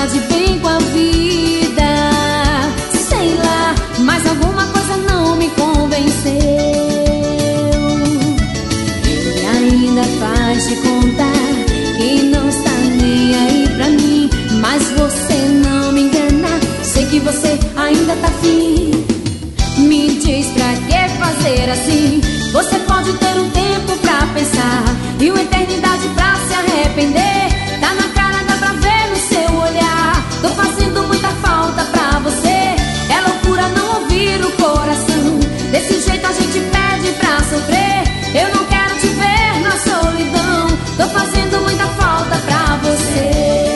de bem com a vida. Sei lá, mas alguma coisa não me convenceu. Ele ainda faz de contar que não está nem aí pra mim. Mas você não me engana, sei que você ainda tá afim. Me diz pra que fazer assim? Você pode ter um tempo pra pensar e uma eternidade pra se arrepender. Tá na cara, dá pra ver no seu olhar. Tô fazendo muita falta pra você. É loucura não ouvir o coração. Desse jeito a gente pede pra sofrer. Eu não quero te ver na solidão. Tô fazendo muita falta pra você.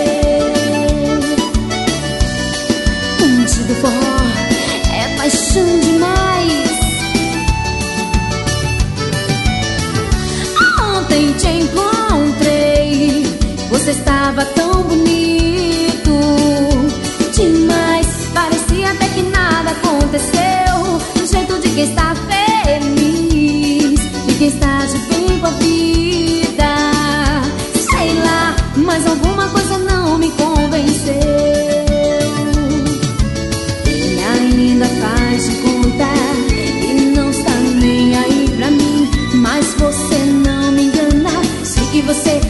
Bandido forró é paixão demais. Ontem te encontrei, você estava tão bonito demais. Parecia até que nada aconteceu. Do jeito de quem está feliz, de quem está de bem com a vida. Sei lá, mas alguma coisa não me convenceu. Ele ainda faz de contar e não está nem aí pra mim. Mas você não me engana, sei que você